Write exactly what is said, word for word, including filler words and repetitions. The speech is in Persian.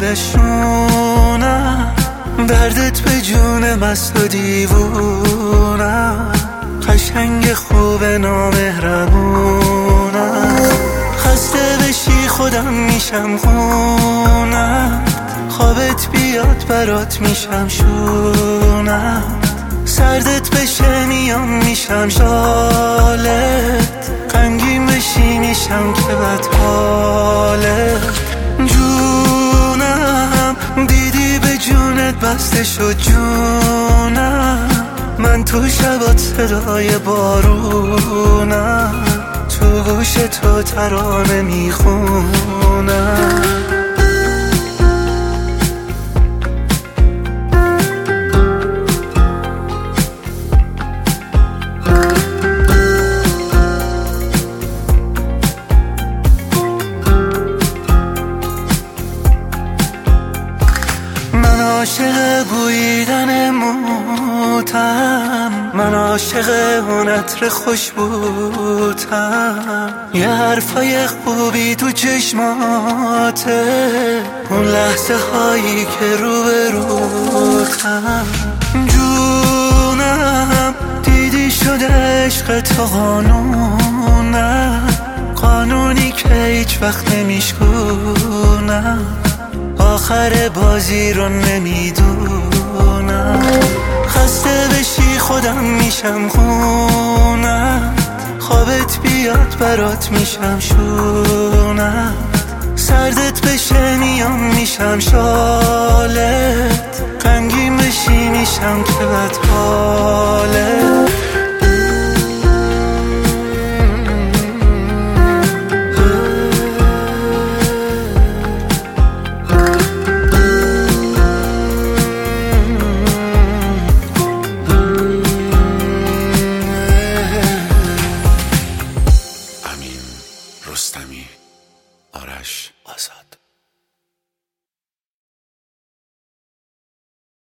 دلشونم، دردت به جون مست و دیوونم، قشنگ خوب نامهربونم. خسته بشی خودم میشم خونم، خوابت بیاد برات میشم شونم، سردت بشه میام میشم شالت، غمگین بشی میشم که بدحالت. جونم دیدی به جونت بسته شد جونم، من تو شبات صدای بارونم، تو گوش تو ترانه میخونم. من عاشق بویدن موتم، من عاشق اون عطر خوشبوتم، یه حرفای خوبی تو چشماته، اون لحظه هایی که رو به روتم. جونم دیدی شده عشق تو قانونم، قانونی که هیچ وقت نمیشکونم، آخر بازی رو نمیدونم. خسته بشی خودم میشم خونم، خوابت بیاد برات میشم شونم، سردت بشه میام میشم شالت، غمگین بشی میشم که بدحالت. رستمی، آرش آزاد.